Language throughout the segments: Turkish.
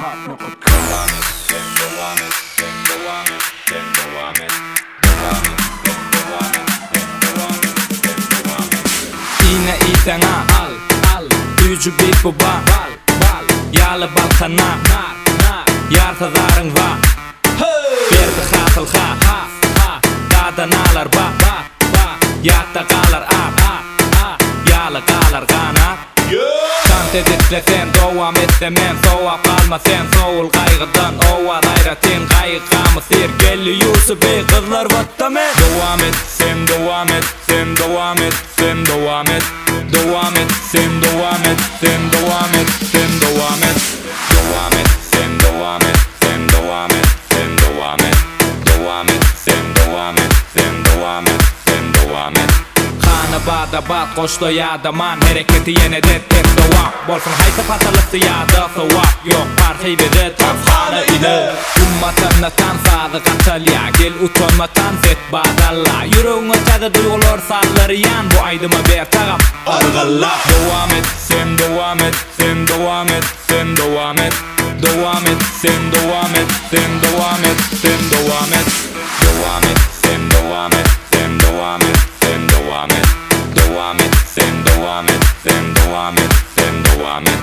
Yine itena al Yücü bir baba Yalı balkana Yartadarın va Berdi hatıl ha Dadanalar ba Yatta kalar Yalı kalar kana Kant editlesen devam etsemen Soğa kalma sen soğul kaygıdan Ova gayretin kaygıqamı sergeli Yusuf bey kızlar vattamen Devam et sen devam et sen devam et sen devam et Devam et sen devam et sen devam et sen devam et Devam et sen devam et sen devam et sen devam et Devam et sen devam et sen devam et sen devam et Kanı bada bat koştu yadaman Hareketi yine de tek devam Bolsun hayta patalısı yada sevap Yok parçayı biri tafhanı ile Ummatına tan sadı katalya Gel utanmatan set badalla Yürüğüne tadı duygular salları yan Bu aydıma bir tağım argalla Devam et sen devam et sen devam et sen devam et Devam et sen devam et sen devam et sen devam et Devam et sen devam et sen devam et sen devam et Devam et sen devam et sen devam et sen devam et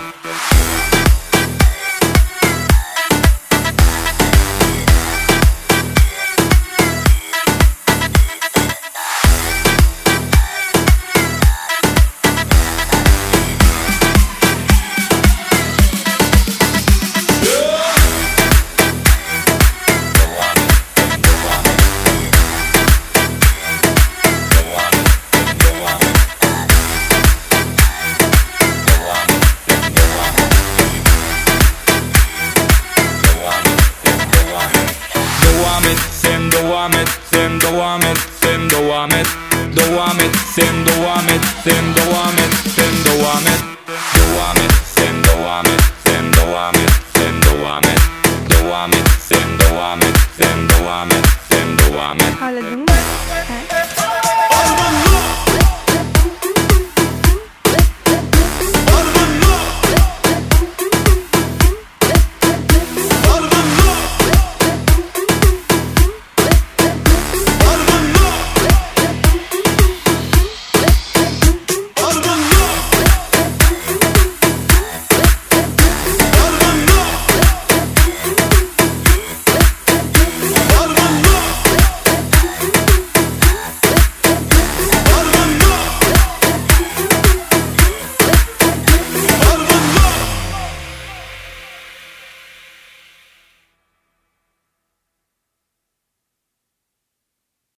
Sen devam et, sen devam et, sen devam et. Devam et, sen devam et, sen devam et, sen devam et.